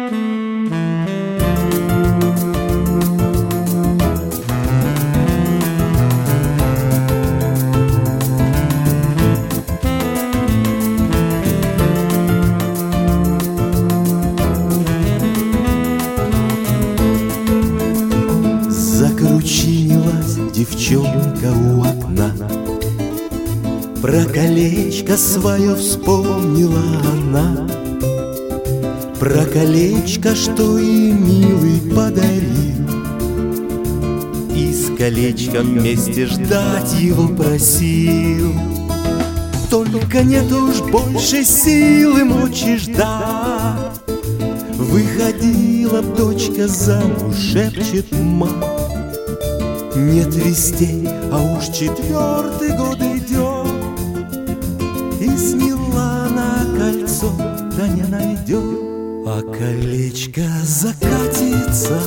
Закручинилась девчонка у окна, про колечко свое вспомнила она, про колечко, что и милый подарил, и с колечком вместе ждать его просил. Только нет уж больше силы мочи ждать. Выходила б дочка замуж, шепчет мать. Нет вестей, а уж 4-й год идет, и сняла на кольцо, да не найдет. А колечко закатится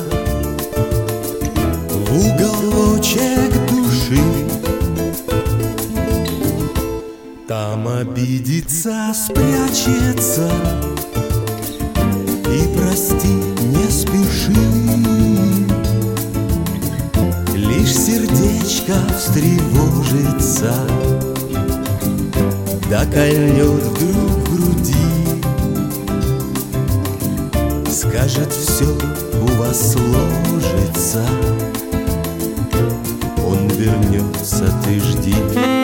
в уголочек души, там обидится, спрячется, и простить не спеши. Лишь сердечко встревожится, да кольнет вдруг в груди. Скажет, все у вас сложится, он вернется, ты жди.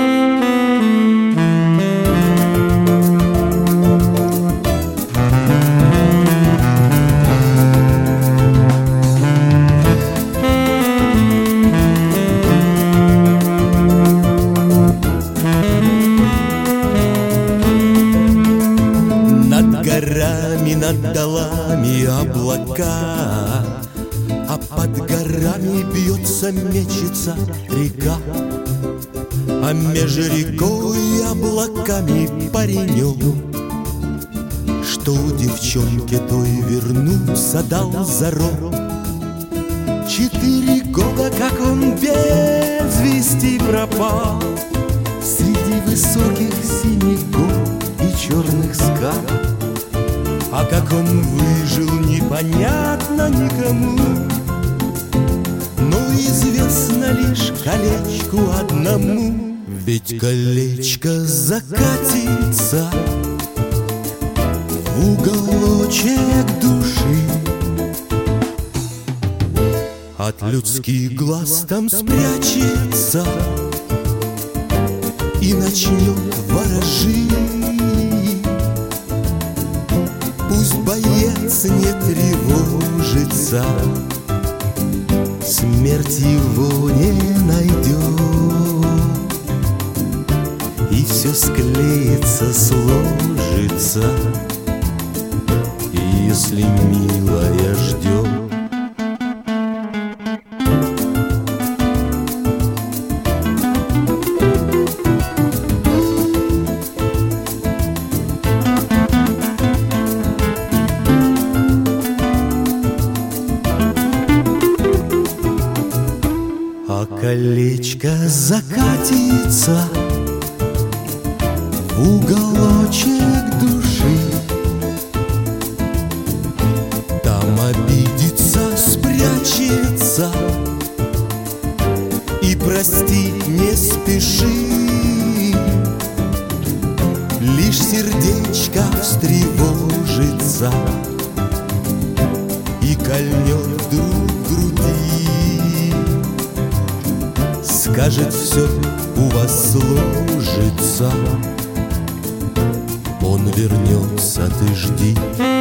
Над долами облака, а под горами бьется, мечется река, а меж рекой и облаками паренек, что у девчонки той вернулся, дал зарок. 4 года, как он без вести пропал, среди высоких синих гор и черных скал. А как он выжил, непонятно никому, но известно лишь колечку одному. Ведь колечко закатится в уголочек души, от людских глаз там спрячется и начнет ворожить. Пусть боец не тревожится, смерть его не найдет, и все склеится, сложится, если милая ждет. А колечко закатится в уголочек души, там обидится, спрячется, и простить не спеши. Лишь сердечко встревожится и кольнет вдруг в груди. Скажет, все у вас сложится, он вернется, ты жди.